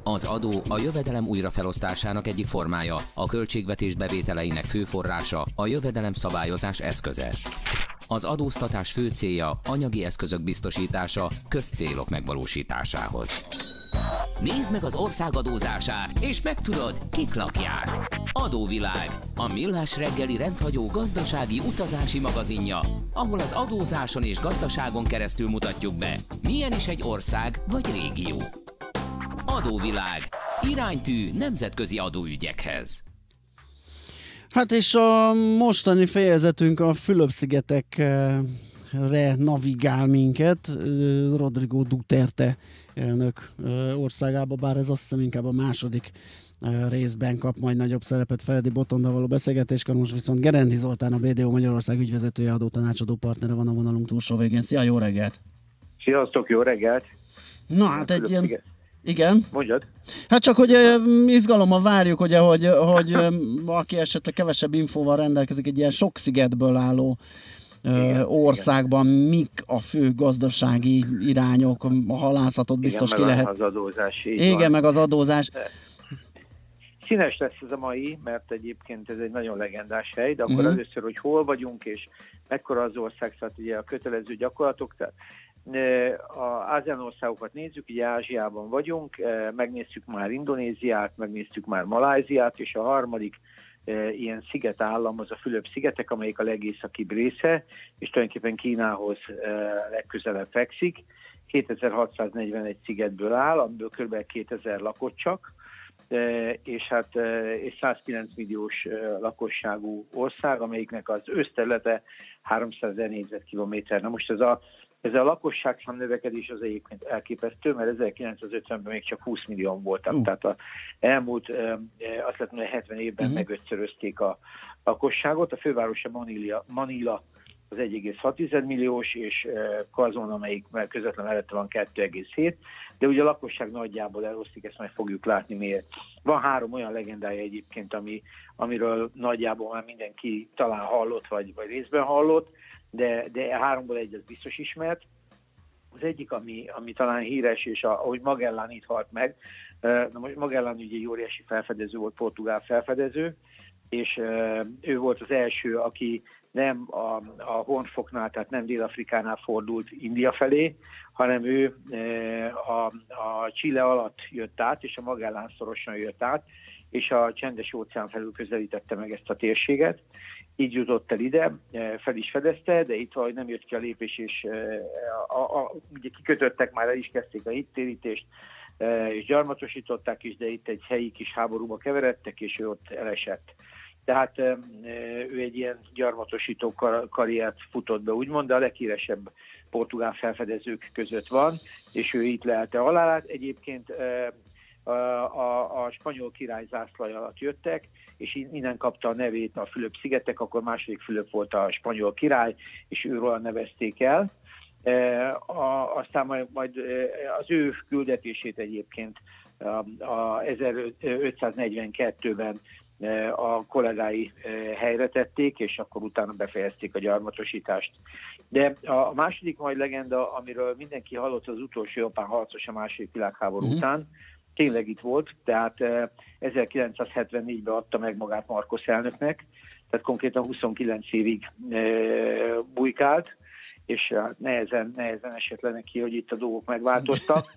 Az adó a jövedelem újrafelosztásának egyik formája, a költségvetés bevételeinek fő forrása, a jövedelem szabályozás eszköze. Az adóztatás fő célja anyagi eszközök biztosítása közcélok megvalósításához. Nézd meg az ország adózását, és megtudod, kik lakják. Adóvilág, a millás reggeli rendhagyó gazdasági utazási magazinja, ahol az adózáson és gazdaságon keresztül mutatjuk be, milyen is egy ország vagy régió. Adóvilág, iránytű nemzetközi adóügyekhez. Hát és a mostani fejezetünk a Fülöp-szigetekre navigál minket, Rodrigo Duterte elnök országába, bár ez azt hiszem inkább a második részben kap majd nagyobb szerepet Feledi Botondal való beszélgetéskor, most viszont Gerendi Zoltán, a BDO Magyarország ügyvezetője, adótanácsadó partnere van a vonalunk túlsó végén. Szia, jó reggelt! Sziasztok, jó reggelt! Na hát egy ilyen... Igen? Mondjad. Hát csak, hogy izgalommal várjuk, ugye, hogy aki esetleg kevesebb infóval rendelkezik, egy ilyen sok szigetből álló országban mik a fő gazdasági irányok, a halászatot biztos igen, ki lehet. Az adózás. Igen, van. Meg az adózás. Színes lesz ez a mai, mert egyébként ez egy nagyon legendás hely, de akkor először, hogy hol vagyunk, és mekkora az ország, szóval ugye a kötelező gyakorlatok, tehát az ASEAN országokat nézzük, ugye Ázsiában vagyunk, megnéztük már Indonéziát, megnéztük már Malajziát, és a harmadik ilyen szigetállam az a Fülöp-szigetek, amelyik a legészakibb része, és tulajdonképpen Kínához legközelebb fekszik. 2641 szigetből áll, amiből kb. 2000 lakott csak, és 109 milliós lakosságú ország, amelyiknek az összterülete 300 000 négyzetkilométer. Na most ez a lakosságszám növekedés az egyébként elképesztő, mert 1950-ben még csak 20 millióan voltak. Tehát az elmúlt, azt lehet mondani, 70 évben megötszörözték a lakosságot. A fővárosa Manila az 1,6 milliós, és Quezon, amelyik közvetlen mellette van 2,7, de ugye a lakosság nagyjából elosztik, ezt majd fogjuk látni miért. Van 3 olyan legendája egyébként, amiről nagyjából már mindenki talán hallott, vagy részben hallott, de 3-ból egy az biztos ismert. Az egyik, ami talán híres, és ahogy Magellán itt halt meg, na most Magellán ugye egy óriási felfedező volt, portugál felfedező, és ő volt az első, aki nem a Hornfoknál, tehát nem Dél-Afrikánál fordult India felé, hanem ő a Chile alatt jött át, és a Magellán szorosan jött át, és a Csendes-óceán felül közelítette meg ezt a térséget. Így jutott el ide, fel is fedezte, de itt valahogy nem jött ki a lépés, és ugye kikötöttek, már el is kezdték a hittérítést, és gyarmatosították is, de itt egy helyi kis háborúba keveredtek, és ő ott elesett. Tehát ő egy ilyen gyarmatosító karriert futott be, úgymond, de a leghíresebb portugál felfedezők között van, és ő itt lehelte a halálát. Egyébként a spanyol király zászlaja alatt jöttek, és innen kapta a nevét a Fülöp-szigetek, akkor második Fülöp volt a spanyol király, és őről nevezték el. Aztán majd az ő küldetését egyébként a 1542-ben a kollégái helyre tették, és akkor utána befejezték a gyarmatosítást. De a második majd legenda, amiről mindenki hallott, az utolsó japán harcos a második világháború után, tényleg itt volt, tehát 1974-ben adta meg magát Marcos elnöknek, tehát konkrétan 29 évig bujkált, és nehezen esett le neki, hogy itt a dolgok megváltoztak.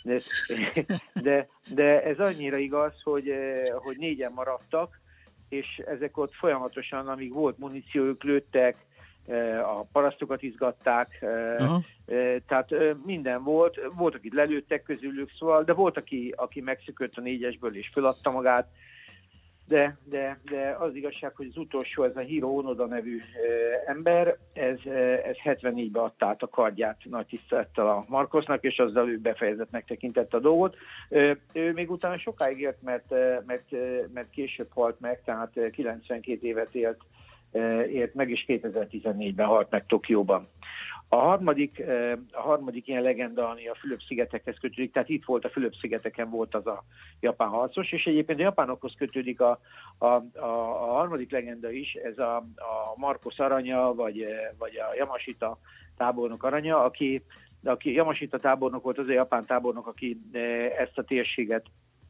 De ez annyira igaz, hogy 4-en maradtak, és ezek ott folyamatosan, amíg volt muníciójuk, lőttek, a parasztokat izgatták, tehát minden volt, akit lelőttek közülük, szóval, de volt, aki megszökött a 4-esből és föladta magát, de az igazság, hogy az utolsó, ez a Hiro Onoda nevű ember, ez 74-ben adta át a kardját nagy tisztelettel a Marcosnak, és azzal ő befejezettnek tekintette a dolgot. Ő még utána sokáig élt, mert később halt meg, tehát 92 évet élt meg, és 2014-ben halt meg Tokióban. A harmadik ilyen legenda, ami a Fülöp-szigetekhez kötődik, tehát itt volt a Fülöp-szigeteken volt az a japán harcos, és egyébként a japánokhoz kötődik a harmadik legenda is, ez a Marcos aranya, vagy a Yamashita tábornok aranya, aki Yamashita tábornok volt, az a japán tábornok, aki ezt a térséget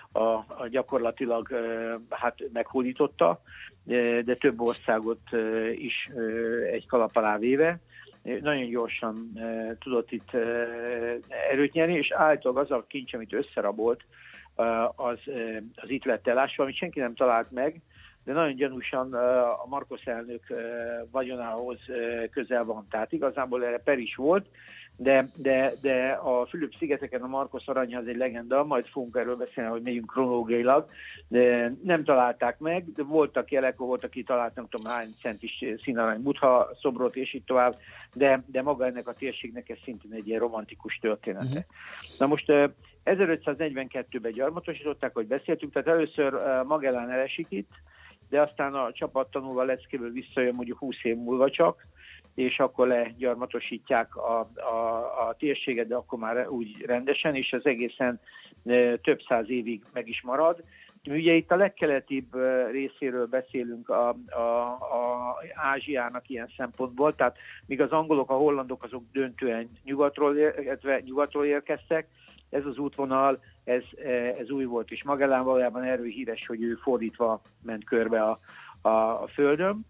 gyakorlatilag hát meghódította, de több országot is egy kalap alá véve. Nagyon gyorsan tudott itt erőt nyerni, és állítólag az a kincs, amit összerabolt, az itt lett elásva, amit senki nem talált meg, de nagyon gyanúsan a Marcos elnök vagyonához közel van. Tehát igazából erre per is volt, de a Fülöp-szigeteken a Marcos aranya az egy legenda, majd fogunk erről beszélni, hogy megyünk kronológiailag, de nem találták meg, de voltak jelek, volt, aki talált nem tudom hány centis színarany Buddha szobrot, és így tovább, de maga ennek a térségnek ez szintén egy ilyen romantikus története. Na most 1542-ben gyarmatosították, hogy beszéltünk, tehát először Magellán elesik itt, de aztán a csapat tanulva leckéből visszajön mondjuk 20 év múlva csak, és akkor legyarmatosítják a térséget, de akkor már úgy rendesen, és az egészen több száz évig meg is marad. Ugye itt a legkeletibb részéről beszélünk a Ázsiának ilyen szempontból, tehát míg az angolok, a hollandok azok döntően nyugatról érkeztek, ez az útvonal, ez új volt, és Magellán valójában erről híres, hogy ő fordítva ment körbe a Földön.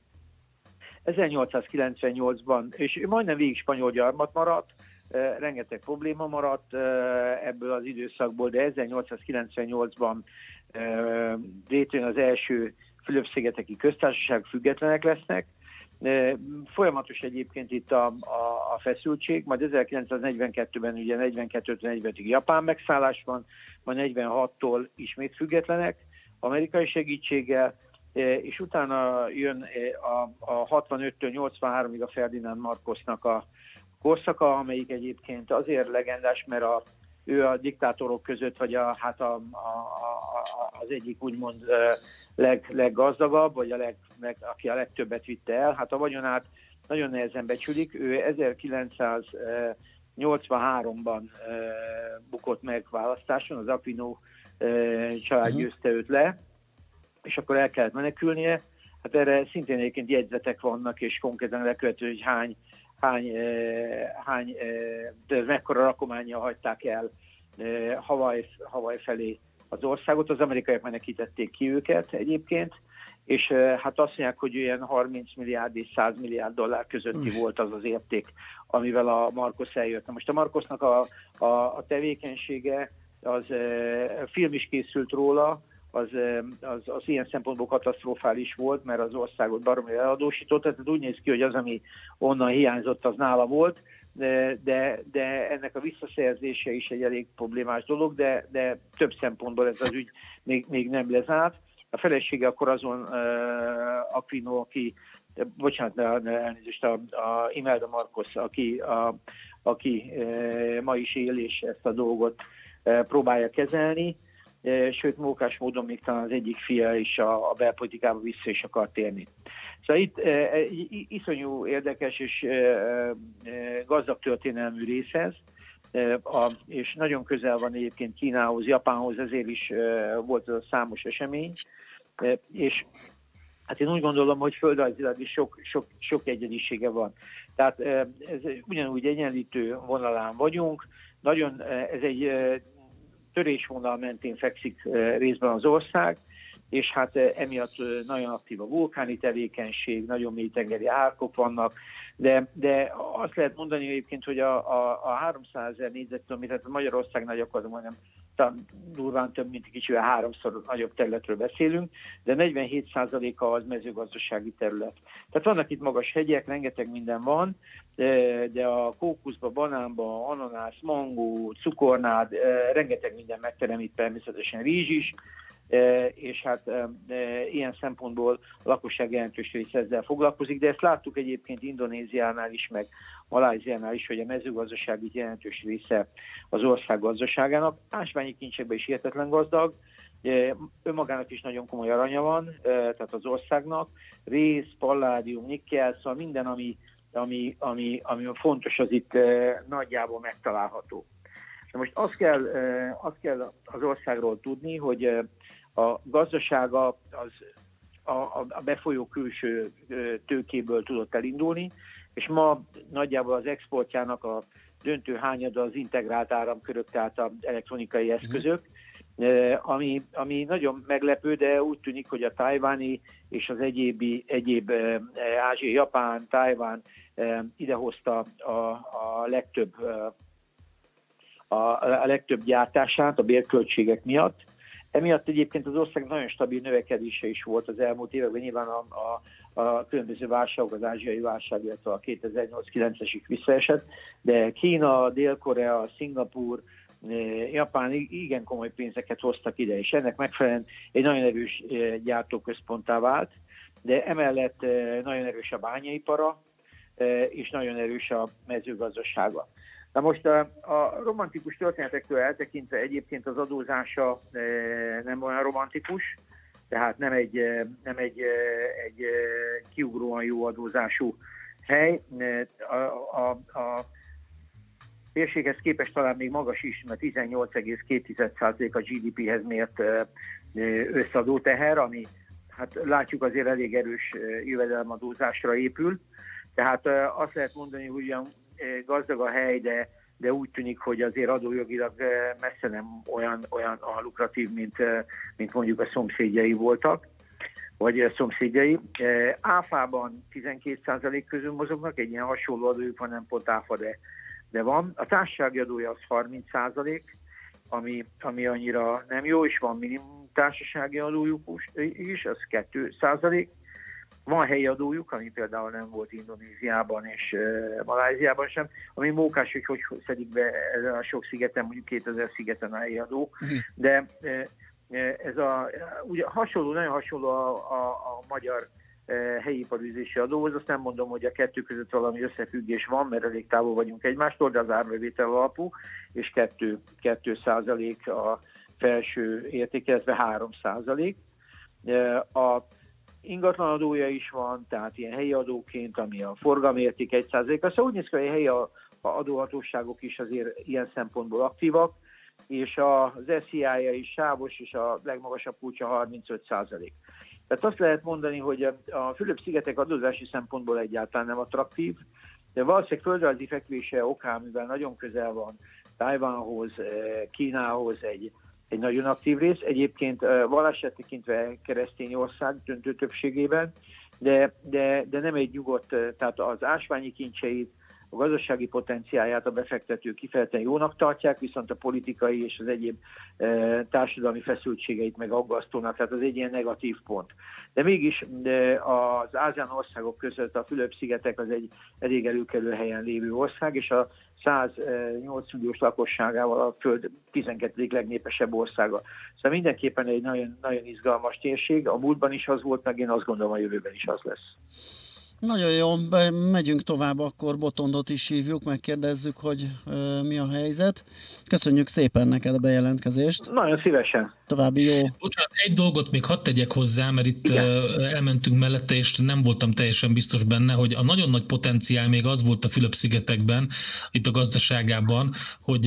1898-ban, és majdnem végig spanyol gyarmat maradt, rengeteg probléma maradt ebből az időszakból, de 1898-ban létrejön az első Fülöp-szigeteki köztársaság, függetlenek lesznek. Folyamatos egyébként itt a feszültség, majd 1942-ben ugye 42-45-ig japán megszállás van, majd 46-tól ismét függetlenek, amerikai segítséggel, és utána jön a 65-től 83-ig a Ferdinand Marcosnak a korszaka, amelyik egyébként azért legendás, mert ő a diktátorok között, vagy az egyik úgymond leggazdagabb, vagy aki a legtöbbet vitte el. Hát a vagyonát nagyon nehezen becsülik. Ő 1983-ban bukott meg választáson, az Aquino család győzte őt le, és akkor el kellett menekülnie. Hát erre szintén egyébként jegyzetek vannak, és konkrétan lekövető, hogy mekkora rakománnyal hagyták el Hawaii felé az országot. Az amerikaiak menekítették ki őket egyébként, és hát azt mondják, hogy olyan 30 milliárd és 100 milliárd dollár közötti volt az az érték, amivel a Marcos eljött. Na most a Marcosnak a tevékenysége, az film is készült róla, az ilyen szempontból katasztrofális volt, mert az országot baromi eladósított, tehát úgy néz ki, hogy az, ami onnan hiányzott, az nála volt, de ennek a visszaszerzése is egy elég problémás dolog, de több szempontból ez az ügy még nem lezárt. A felesége akkor azon Aquino, elnézést, a Imelda Marcos, aki ma is él, és ezt a dolgot próbálja kezelni, sőt, mókás módon még talán az egyik fia is a belpolitikába vissza is akar térni. Szóval itt iszonyú érdekes és gazdag történelmű rész ez, és nagyon közel van egyébként Kínához, Japánhoz, ezért is volt ez a számos esemény, és hát én úgy gondolom, hogy földrajzilag is sok egyedisége van. Tehát ez ugyanúgy egyenlítő vonalán vagyunk, ez egy törésvonal mentén fekszik részben az ország, és hát emiatt nagyon aktív a vulkáni tevékenység, nagyon mély tengeri árkok vannak, de azt lehet mondani egyébként, hogy a 300 000 négyzetkilométer, Magyarországnál gyakorlatilag majdnem durván több, mint kicsivel 3-szor nagyobb területről beszélünk, de 47%-a az mezőgazdasági terület. Tehát vannak itt magas hegyek, rengeteg minden van, de a kókuszba, banánba, ananász, mangó, cukornád, rengeteg minden megterem, itt természetesen rizs is, és hát ilyen szempontból a lakosság jelentős része ezzel foglalkozik, de ezt láttuk egyébként Indonéziánál is, meg Malajziánál is, hogy a mezőgazdaság jelentős része az ország gazdaságának. Ásványi kincsekben is hihetetlen gazdag, önmagának is nagyon komoly aranya van, tehát az országnak, réz, palládium, nikkel, szóval minden, ami fontos, az itt nagyjából megtalálható. De most azt kell az országról tudni, hogy a gazdasága az a befolyó külső tőkéből tudott elindulni, és ma nagyjából az exportjának a döntő hányada az integrált áramkörök, tehát az elektronikai eszközök. ami nagyon meglepő, de úgy tűnik, hogy a tajváni és az egyéb ázsiai, Japán, Tajván idehozta a legtöbb gyártását a bérköltségek miatt. Emiatt egyébként az ország nagyon stabil növekedése is volt az elmúlt években, nyilván a különböző válságok, az ázsiai válság, illetve a 2008-9-esig visszaesett, de Kína, Dél-Korea, Szingapúr, Japán igen komoly pénzeket hoztak ide, és ennek megfelelően egy nagyon erős gyártóközponttá vált, de emellett nagyon erős a bányaipara, és nagyon erős a mezőgazdasága. Na most a romantikus történetektől eltekintve egyébként az adózása nem olyan romantikus, tehát nem egy kiugróan jó adózású hely. A térséghez képest talán még magas is, mert 18,2% a GDP-hez mért összadóteher, ami hát látjuk azért elég erős jövedelemadózásra épül. Tehát azt lehet mondani, hogy ugyan gazdag a hely, de úgy tűnik, hogy azért adójogilag messze nem olyan lukratív, mint mondjuk a szomszédjai voltak, vagy a szomszédjai. Áfában 12% közül mozognak, egy ilyen hasonló adójuk van, nem pont áfa, de van. A társasági adója az 30%, ami annyira nem jó, és van minimum társasági adójuk is, az 2%. Van helyi adójuk, ami például nem volt Indonéziában és Malajziában sem, ami mókás, hogy szedik be ezen a sok szigeten, mondjuk 2000 szigeten a helyi adó, de ez ugye nagyon hasonló a magyar helyi iparűzési adóhoz, azt nem mondom, hogy a kettő között valami összefüggés van, mert elég távol vagyunk egymástól, de az árbevétel alapú, és 2% a felső értékelve 3%. A ingatlan adója is van, tehát ilyen helyi adóként, ami a forgalmi érték 1%. Aztán úgy néz ki, hogy a helyi adóhatóságok is azért ilyen szempontból aktívak, és az SZIA-ja is sávos, és a legmagasabb kulcsa 35%. Tehát azt lehet mondani, hogy a Fülöp-szigetek adózási szempontból egyáltalán nem attraktív, de valószínűleg földrajzi fekvése okán, mivel nagyon közel van Tajvánhoz, Kínához egy nagyon aktív rész. Egyébként vallását tekintve keresztény ország döntő többségében, de nem egy nyugodt, tehát az ásványi kincseit, a gazdasági potenciáját a befektetők kifejezetten jónak tartják, viszont a politikai és az egyéb társadalmi feszültségeit meg aggasztónak, tehát az egy ilyen negatív pont. De mégis az ASEAN országok között a Fülöp-szigetek az egy elég előkelő helyen lévő ország, és a 108 milliós lakosságával a Föld 12. legnépesebb országa. Szóval mindenképpen egy nagyon, nagyon izgalmas térség, a múltban is az volt, meg én azt gondolom, a jövőben is az lesz. Nagyon jó, megyünk tovább, akkor Botondot is hívjuk, megkérdezzük, hogy mi a helyzet. Köszönjük szépen neked a bejelentkezést. Nagyon szívesen. További jó. Bocsánat, egy dolgot még hadd tegyek hozzá, mert itt elmentünk mellette, és nem voltam teljesen biztos benne, hogy a nagyon nagy potenciál még az volt a Fülöp-szigetekben, itt a gazdaságában, hogy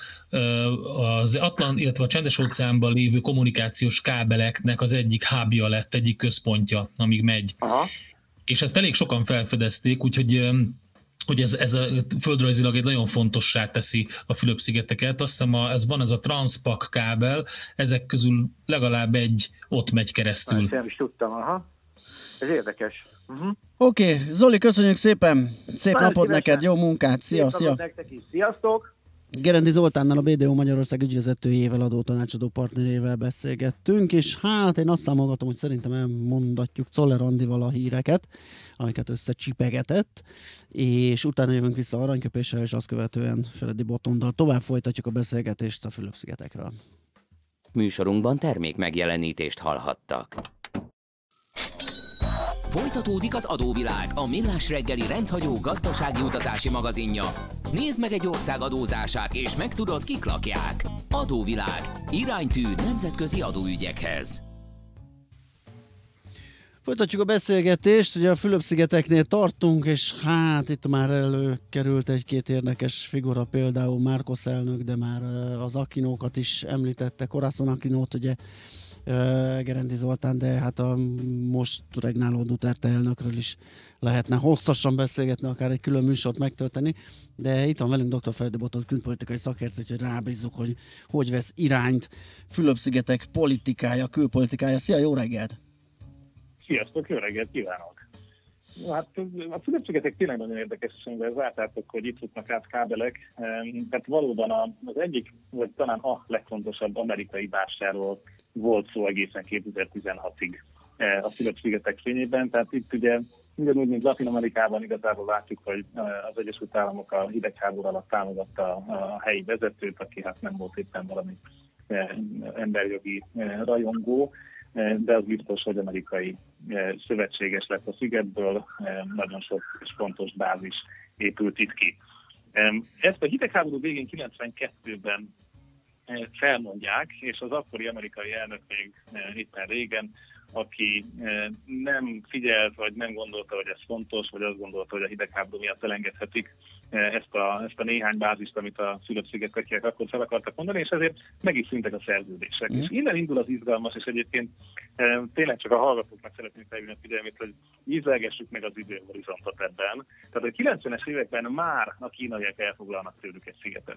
az Atlant, illetve a Csendes-óceánban lévő kommunikációs kábeleknek az egyik hubja lett, egyik központja, amíg megy. Aha. És ezt elég sokan felfedezték, úgyhogy ez a földrajzilag egy nagyon fontossá teszi a Fülöp-szigeteket. Azt hiszem, van ez a Transpac kábel, ezek közül legalább egy ott megy keresztül. Nem is tudtam, aha. Ez érdekes. Oké, Zoli, köszönjük szépen! Szép nagyon napot szívesen. Neked, jó munkát! Szia! Nektek is. Sziasztok! Gerendi Zoltánnal, a BDO Magyarország ügyvezetőjével, adótanácsadó partnerével beszélgettünk, és hát én azt számolgatom, hogy szerintem elmondatjuk Czoller Andival a híreket, amiket összecsipegetett, és utána jövünk vissza aranyköpéssel, és azt követően Feledi Botonddal tovább folytatjuk a beszélgetést a Fülöp-szigetekről. Műsorunkban termék megjelenítést hallhattak. Folytatódik az Adóvilág, a millás reggeli rendhagyó gazdasági utazási magazinja. Nézd meg egy ország adózását, és megtudod, kik lakják. Adóvilág. Iránytű nemzetközi adóügyekhez. Folytatjuk a beszélgetést, ugye a Fülöp-szigeteknél tartunk, és hát itt már előkerült egy-két érdekes figura, például Marcos elnök, de már az Aquinókat is említette, Corazon Aquinót, ugye Gerendi Zoltán, de hát a most regnáló Duterte elnökről is lehetne hosszasan beszélgetni, akár egy külön műsort megtölteni, de itt van velünk dr. Feledi Botond külpolitikai szakértő, úgyhogy rábízzuk, hogy vesz irányt Fülöp-szigetek politikája, külpolitikája. Szia, jó reggelt! Sziasztok, jó reggelt kívánok! Hát a Fülöp-szigetek tényleg nagyon érdekes, amivel vártátok, hogy itt futnak át kábelek. Tehát valóban az egyik, vagy talán a legfontosabb amerikai vásárról volt szó egészen 2016-ig a Fülöp-szigetek fényében. Tehát itt ugye ugyanúgy, mint Latin-Amerikában igazából látjuk, hogy az Egyesült Államok a hidegháború alatt támogatta a helyi vezetőt, aki hát nem volt éppen valami emberjogi rajongó, de az biztos, hogy amerikai szövetséges lett a szigetből, nagyon sok és fontos bázis épült itt ki. Ezt a hidegháború végén 92-ben felmondják, és az akkori amerikai elnök még éppen régen, aki nem figyelt, vagy nem gondolta, hogy ez fontos, vagy azt gondolta, hogy a hidegháború miatt elengedhetik ezt a néhány bázist, amit a Fülöp-szigetek akkor fel akartak mondani, és ezért meg is szűntek a szerződések. És innen indul az izgalmas, és egyébként tényleg csak a hallgatóknak szeretnénk felhívni a figyelmét, hogy ízlelgessük meg az időhorizontot ebben. Tehát a 90-es években már a kínaiak elfoglalnak tőlük egy szigetet.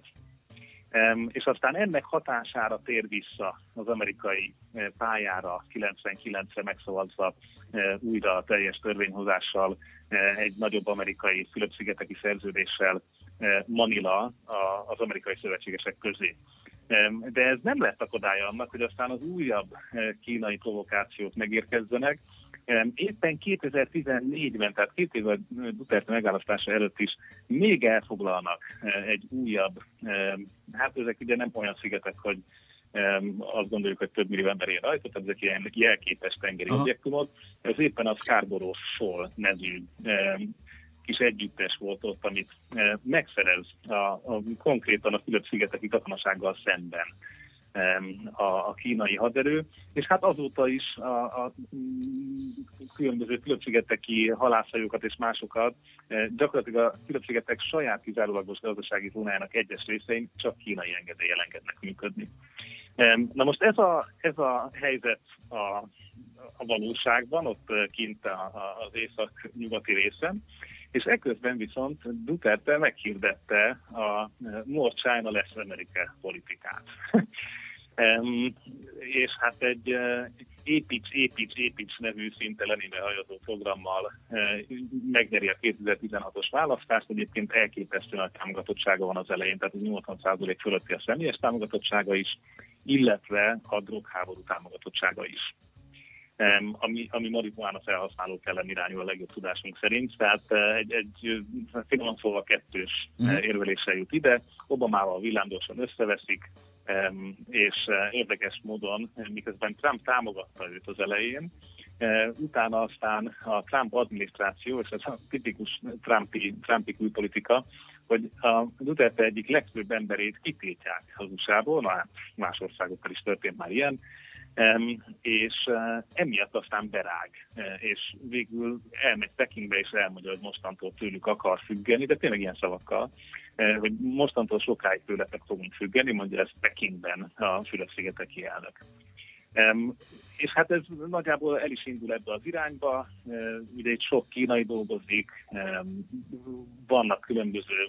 És aztán ennek hatására tér vissza az amerikai pályára 99-re megszavazva újra teljes törvényhozással egy nagyobb amerikai Fülöp-szigeteki szerződéssel Manila az amerikai szövetségesek közé. De ez nem lett akadálya annak, hogy aztán az újabb kínai provokációk megérkezzenek. Éppen 2014-ben, tehát 2 évvel Duterte megválasztása előtt is még elfoglalnak egy újabb, hát ezek ugye nem olyan szigetek, hogy azt gondoljuk, hogy több millió ember él rajta, tehát ezek ilyen jelképes tengeri objektumok. Ez éppen a Scarborough Shoal nevű kis együttes volt ott, amit megszerez konkrétan a Fülöp-szigeteki katonasággal szemben a kínai haderő, és hát azóta is a különböző Fülöp-szigeteki halászhajókat és másokat gyakorlatilag a Fülöp-szigetek saját kizárólagos gazdasági zónájának egyes részein csak kínai engedéllyel engednek működni. Na most ez a helyzet a valóságban, ott kint az észak-nyugati részen, és ekközben viszont Duterte meghirdette a More China Less America politikát. És hát egy építs nevű szinte Leninre hajazó programmal megnyeri a 2016-os választást. Egyébként elképesztően a támogatottsága van az elején, tehát 80% fölötti a személyes támogatottsága is, illetve a drogháború támogatottsága is. Ami marihuána felhasználók ellen irányul a legjobb tudásunk szerint, tehát egy finoman szóval kettős érveléssel jut ide. Obamával villámgyorsan összeveszik, és érdekes módon, miközben Trump támogatta őt az elején, utána aztán a Trump adminisztráció, és ez a tipikus Trumpi külpolitika, hogy a Duterte egyik legfőbb emberét kitiltják az USA-ból, más országokkal is történt már ilyen, és emiatt aztán berág, és végül elmegy Pekingbe, és elmondja, hogy mostantól tőlük akar függeni, de tényleg ilyen szavakkal, hogy mostantól sokáig tőletek fogunk függeni, mondja ezt Pekingben a Fülöp-szigeteki elnök. És hát ez nagyjából el is indul ebbe az irányba, ugye itt sok kínai dolgozik, vannak különböző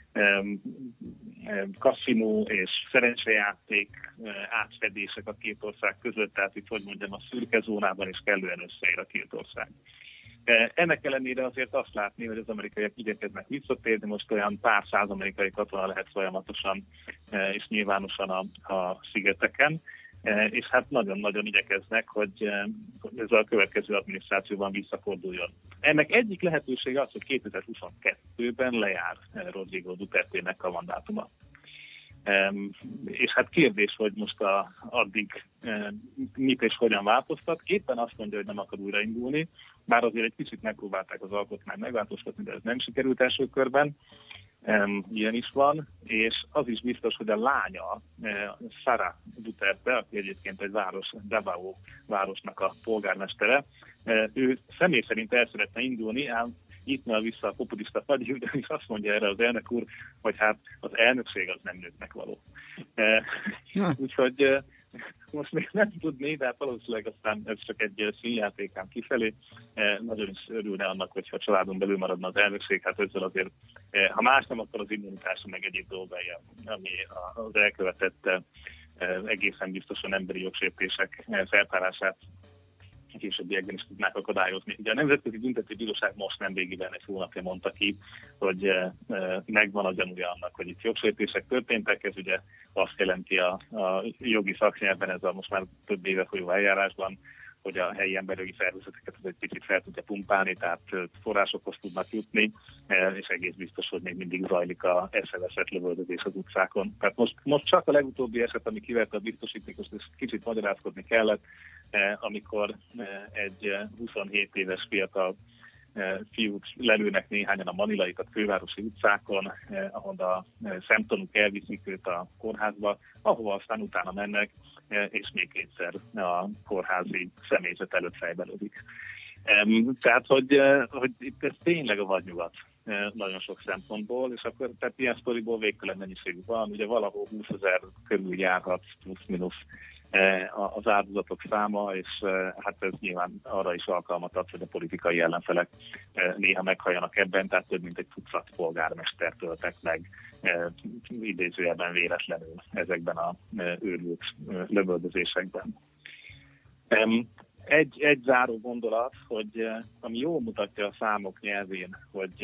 kaszinó és szerencsejáték átfedések a két ország között, tehát itt, hogy mondjam, a szürke zónában is kellően összeér a két ország. Ennek ellenére azért azt látni, hogy az amerikaiak igyekeznek visszatérni, most olyan pár száz amerikai katona lehet folyamatosan és nyilvánosan a szigeteken, és hát nagyon-nagyon igyekeznek, hogy ez a következő adminisztrációban visszaforduljon. Ennek egyik lehetősége az, hogy 2022-ben lejár Rodrigo Dutertének a mandátuma. És hát kérdés, hogy most addig mit és hogyan változtat. Éppen azt mondja, hogy nem akar újraindulni, bár azért egy kicsit megpróbálták az alkotmányt megváltoztatni, de ez nem sikerült első körben. Ilyen is van, és az is biztos, hogy a lánya, Sara Duterte, aki egyébként egy város, Davao városnak a polgármestere, ő személy szerint el szeretne indulni, ám itt már vissza a populista fagy, ugyanis azt mondja erre az elnök úr, hogy hát az elnökség az nem nőknek való. Úgyhogy most még nem tudni, de valószínűleg aztán ez csak egy színjátékám kifelé. Nagyon is örülne annak, hogyha a családon belül maradna az elnökség, hát ezzel azért, ha más nem, akkor az immunitása meg egyéb dolgai, ami az elkövetett egészen biztosan emberi jogsértések feltárását későbbiekben is tudnák akadályozni. Ugye a Nemzetközi Büntetőbíróság most nemrégiben egy hónapja mondta ki, hogy megvan a gyanúja annak, hogy itt jogsértések történtek. Ez ugye azt jelenti a jogi szaknyelven, ez a most már több éve folyó eljárásban, hogy a helyi emberjogi szervezeteket egy picit fel tudja pumpálni, tehát forrásokhoz tudnak jutni, és egész biztos, hogy még mindig zajlik a eszeveszett lövöldözés az utcákon. Tehát most csak a legutóbbi eset, ami kiverte a biztosítékost, és kicsit magyarázkodni kellett, amikor egy 27 éves fiatal fiút lelőnek néhányan a manilai, tehát fővárosi utcákon, ahol a szemtanúk elviszik őt a kórházba, ahova aztán utána mennek, és még kétszer a kórházi személyzet előtt fejbe lövik. Tehát, hogy itt ez tényleg a vadnyugat nagyon sok szempontból, és akkor tehát ilyen sztoriból végtelen mennyiségű van, ugye valahol 20 000 körül járhat plusz-minusz az áldozatok száma, és hát ez nyilván arra is alkalmat ad, hogy a politikai ellenfelek néha meghalljanak ebben, tehát több mint egy tucat polgármester töltek meg idézőjelben véletlenül ezekben a őrült lövöldözésekben. Egy záró gondolat, hogy ami jól mutatja a számok nyelvén,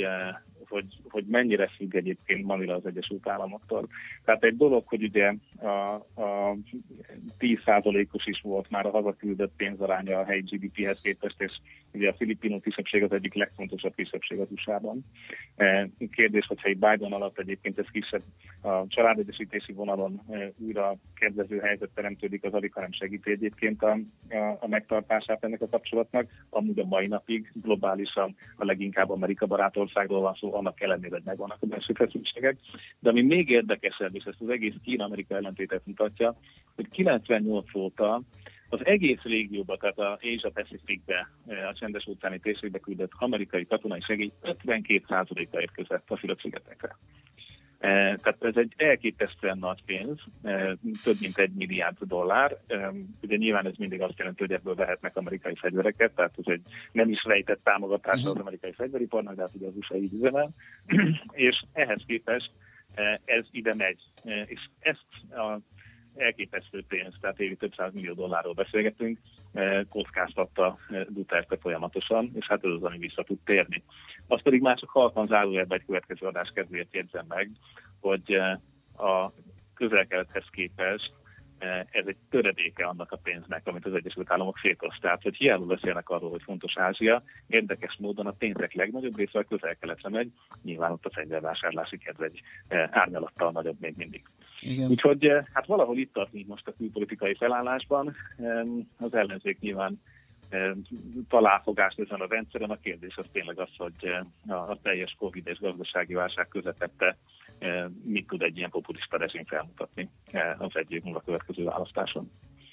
hogy mennyire függ egyébként Manila az Egyesült Államoktól. Tehát egy dolog, hogy ugye a 10%-os is volt már a hazaküldött pénzaránya a helyi GDP-hez képest, és ugye a filipino kisebbség az egyik legfontosabb kisebbség az USA-ban. Kérdés, hogyha itt Biden alatt egyébként ez kisebb, a családegyesítési vonalon újra kedvező helyzet teremtődik, az alig, hanem segíti egyébként a megtartását ennek a kapcsolatnak. Amúgy a mai napig globálisan a leginkább Amerika barát országról van szó, annak ellenére, hogy megvannak a belső feszültségek. De ami még érdekesebb, és ezt az egész Kína-Amerika ellentétet mutatja, hogy 98 óta az egész régióba, tehát a Asia Pacificbe, a csendes óceáni térségbe küldött amerikai katonai segély 52%-a érkezett a Fülöp-szigetekre. Tehát ez egy elképesztően nagy pénz, több mint $1 milliárd. Ugye nyilván ez mindig azt jelenti, hogy ebből vehetnek amerikai fegyvereket, tehát ez egy nem is rejtett támogatása az amerikai fegyveriparnak, de hát ugye az USA így üzemel. És ehhez képest ez ide megy. És ezt a elképesztő pénz, tehát évi több $100 millió beszélgetünk, kockáztatta Duterte folyamatosan, és hát ez az, ami vissza tud térni. Azt pedig már csak halkan zárójelben egy következő adás kedvéért jegyzem meg, hogy a Közel-Kelethez képest ez egy töredéke annak a pénznek, amit az Egyesült Államok szétoszt. Tehát, hogy hiába beszélnek arról, hogy fontos Ázsia, érdekes módon a pénzek legnagyobb része a Közel-Keletre megy, nyilván ott a fegyvervásárlási kedv egy árnyalattal nagyobb még mindig. Igen. Úgyhogy hát valahol itt tartunk most a külpolitikai felállásban. Az ellenzék nyilván találfogást ezen a rendszeren. A kérdés az tényleg az, hogy a teljes Covid és gazdasági válság közepette mit tud egy ilyen populista rezsim felmutatni az egy év múlva következő választáson.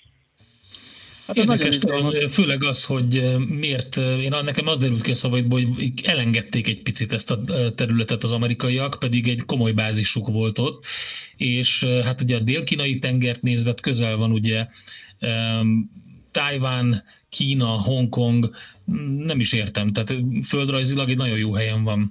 Hát érdekes, főleg az, hogy miért, nekem az derült ki a szavaidból, hogy elengedték egy picit ezt a területet az amerikaiak, pedig egy komoly bázisuk volt ott, és hát ugye a dél-kínai tengert nézve közel van ugye Tajván, Kína, Hongkong, nem is értem, tehát földrajzilag egy nagyon jó helyen van.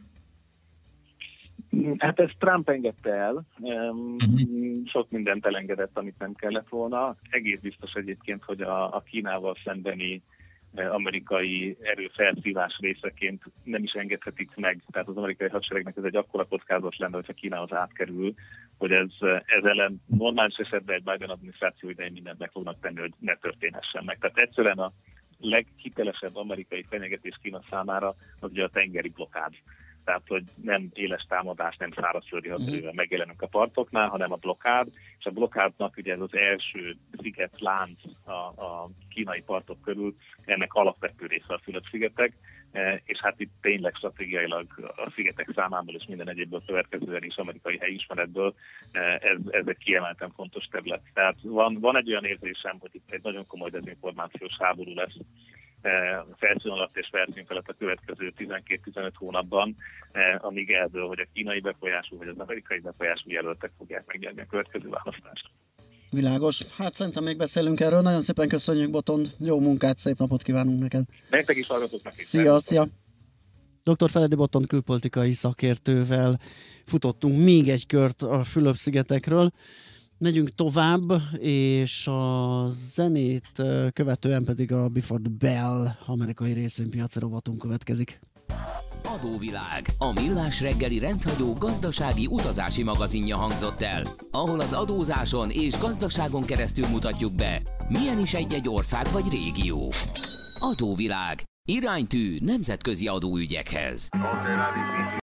Hát ezt Trump engedte el, sok mindent elengedett, amit nem kellett volna. Egész biztos egyébként, hogy a Kínával szembeni amerikai erőfelszívás részeként nem is engedhetik meg. Tehát az amerikai hadseregnek ez egy akkora kockázat lenne, hogyha Kínához átkerül, hogy ez ellen normális esetben egy Biden adminisztráció idején mindent meg fognak tenni, hogy ne történhessen meg. Tehát egyszerűen a leghitelesebb amerikai fenyegetés Kína számára az ugye a tengeri blokkád. Tehát, hogy nem éles támadás, nem szárazföldi hadserővel megjelenünk a partoknál, hanem a blokkád, és a blokkádnak ugye ez az első szigetlánc a kínai partok körül, ennek alapvető része a Fülöp-szigetek, és hát itt tényleg stratégiailag a szigetek számából és minden egyébből következően is amerikai helyismeretből ez egy kiemelten fontos terület. Tehát van egy olyan érzésem, hogy itt egy nagyon komoly dezinformációs háború lesz felszín alatt és felszín felett a következő 12-15 hónapban, amíg eldől, hogy a kínai befolyású vagy az amerikai befolyású jelöltek fogják megnyerni a következő választást. Világos. Hát szerintem még beszélünk erről. Nagyon szépen köszönjük, Botond. Jó munkát, szép napot kívánunk neked. Nektek is hallgatóknak is. Szia. Dr. Feledi Botond külpolitikai szakértővel futottunk még egy kört a Fülöp-szigetekről. Megyünk tovább, és a zenét követően pedig a Before the Bell amerikai részvénypiaci rovatunk következik. Adóvilág, a millás reggeli rendhagyó gazdasági utazási magazinja hangzott el, ahol az adózáson és gazdaságon keresztül mutatjuk be, milyen is egy-egy ország vagy régió. Adóvilág, iránytű nemzetközi adóügyekhez.